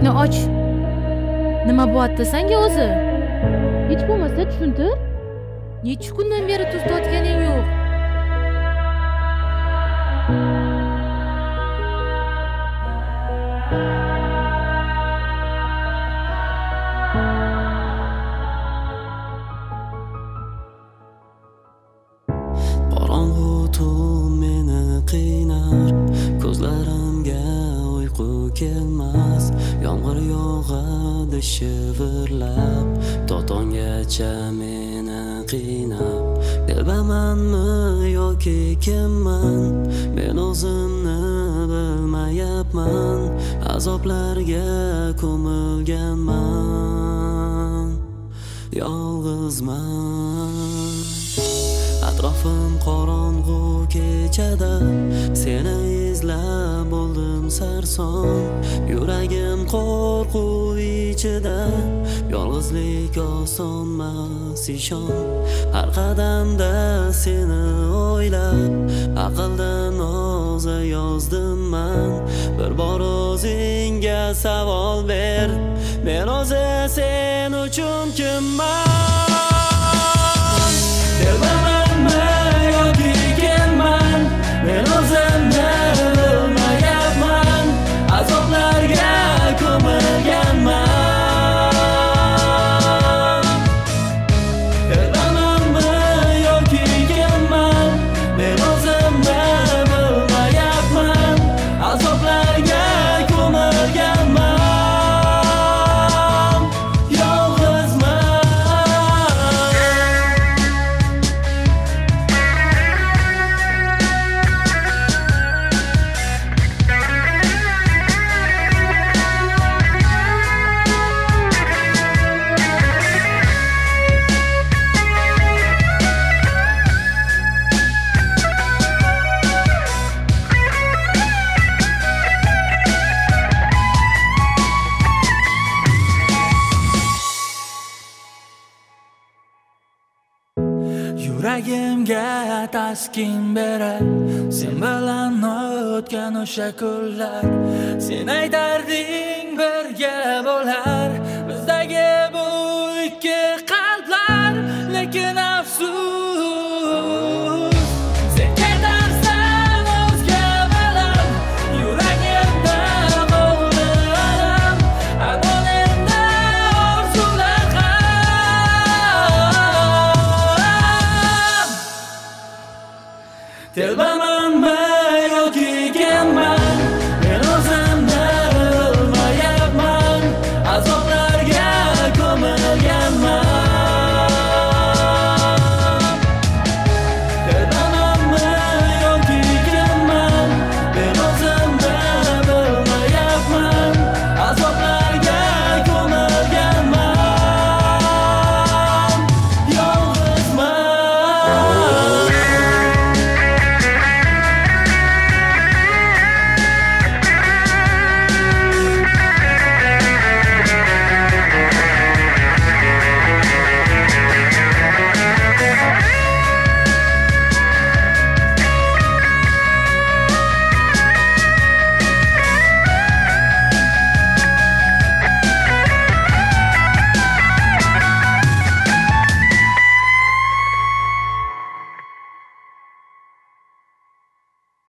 eshikni och. Nima bo'lyapti senga o'zi? Hech bo'lmasa tushuntir. Necha kundan beri tuz totganing yo'q. Qorong'u tun meni qiynar, ko'zlarimga uyqu kelmas. Yomg'ir yog'adi shivirlab, totongacha meni qiynab. Dilbamanmi yoki kimman, men o'zimni bilmayapman. Azoblarga ko'milganman, yolg'izman. Atrofim qorong'u kechada, seni izlab bo'ldim sarson. Yuragim qo'rquv ichida, yolg'izlik osonmas ishon. Har qadamda seni o'ylab, aqldan oza yozdim man. Bir bor o'zingga savol ber, men o'zi sen uchun kimman? Men o'zimni bilmayapman, azoblarga ko'milganman. Bilamanmi yoki kimman, men o'zimni bilmayapman, azoblarga ko'milganman, yolg'izman. Yuragimga taskin berar, sen bilan o'tgan o'sha kunlar. Sen aytarding birga bo'lar bizdagi bu ikki qalblar, lekin afsus sen ketarsan o'zga bilan. Yuragimda bo'ldi alam, adolimda orzular ham. Telbamanmi